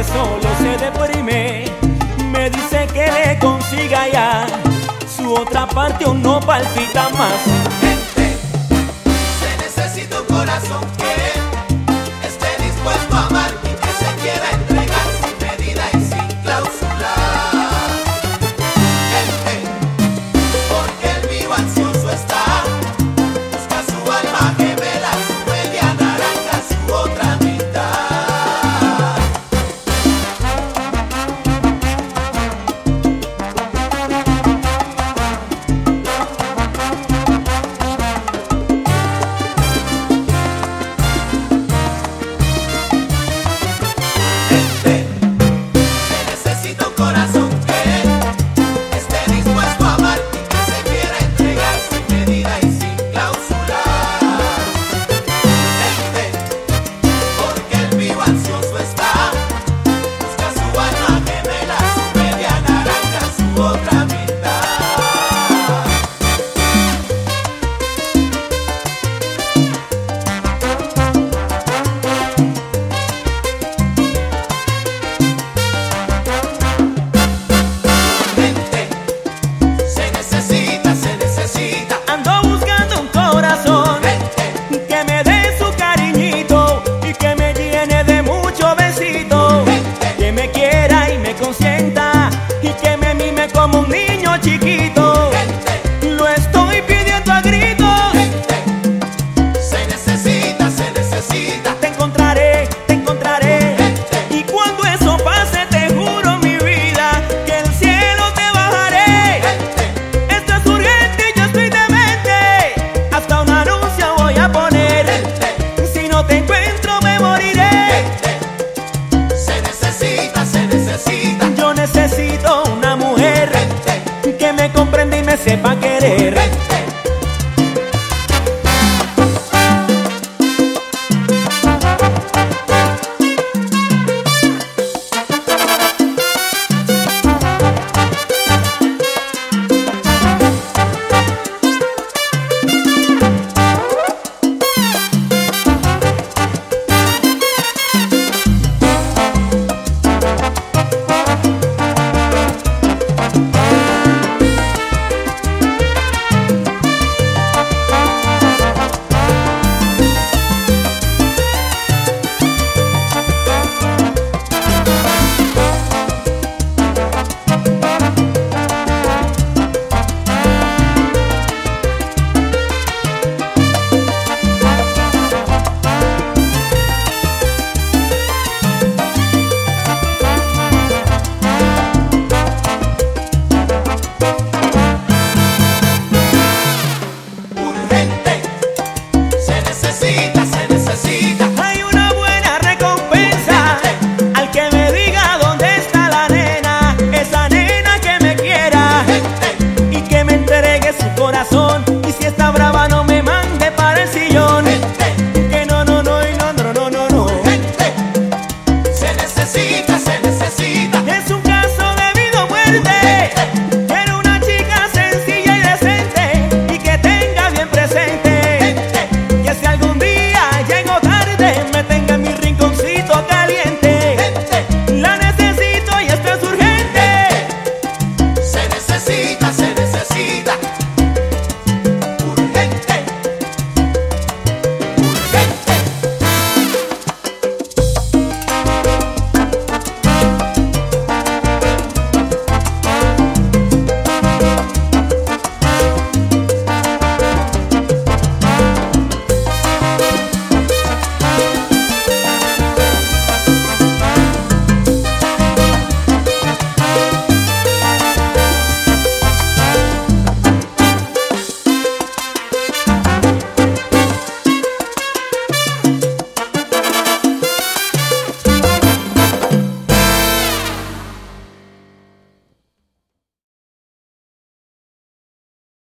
siente solo, se deprime. Me dice que le consiga ya su otra parte o no palpita más. Gente, se necesita un corazón que esté dispuesto a amar y que se quiera entregar sin medida y sin cláusula. Gente, porque el mío ansioso está, busca su alma gemela, su media naranja, su otra mitad. Como un niño chiquito, lo estoy pidiendo a gritos. Se necesita, te encontraré. Y cuando eso pase, te juro mi vida que el cielo te bajaré. Esto es urgente y yo estoy demente. Hasta un anuncio voy a poner. Si no te encuentro me moriré. Se necesita. Yo necesito una mujer que me comprenda y me sepa querer. Hay una buena recompensa al que me diga dónde está la nena, esa nena que me quiera y que me entregue su corazón.